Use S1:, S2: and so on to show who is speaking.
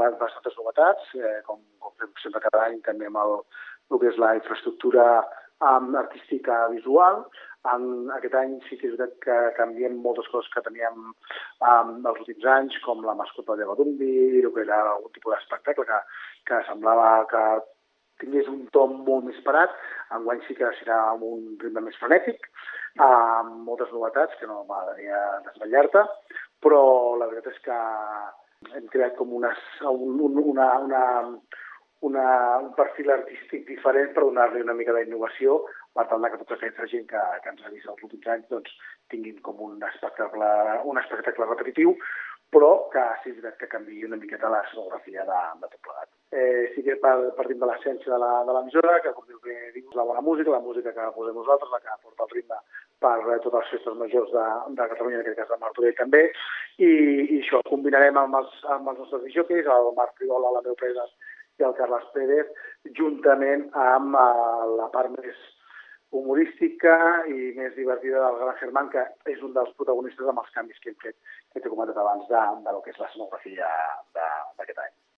S1: bastantes novetats, com fem sempre cada any, també amb el que és la infraestructura artística visual. Aquest any sí que és veritat que canviem moltes coses que teníem els últims anys, com la mascota de Badumbi, el que era algun tipus d'espectacle que semblava que tingués un to molt més parat. Enguany sí que serà amb un ritme més frenètic, amb moltes novetats, que no m'agradaria desvetllar-te, però la veritat és que hem creat com un perfil artístic diferent per donar-li una mica d'innovació, per tal que tota aquesta gent que ens ha vist els últims anys doncs, tinguin com un espectacle repetitiu, però que sí és veritat que canviï una miqueta l'escenografia de tot plegat. Sí que partim de l'essència de l'emissora, que com diu que dius, la bona música, la música que posem nosaltres, la que porta el ritme per totes les festes majors de Catalunya, en aquest cas de Martorell també, i això ho combinarem amb els nostres disjòqueis, el Marc Frigola, l'Andreu Predes i el Carles Pérez, juntament amb la part més humorística i més divertida del Gran Germán, que és un dels protagonistes amb els canvis que hem fet, que t'he comentat abans, de lo que és l'escenografia d'aquest any.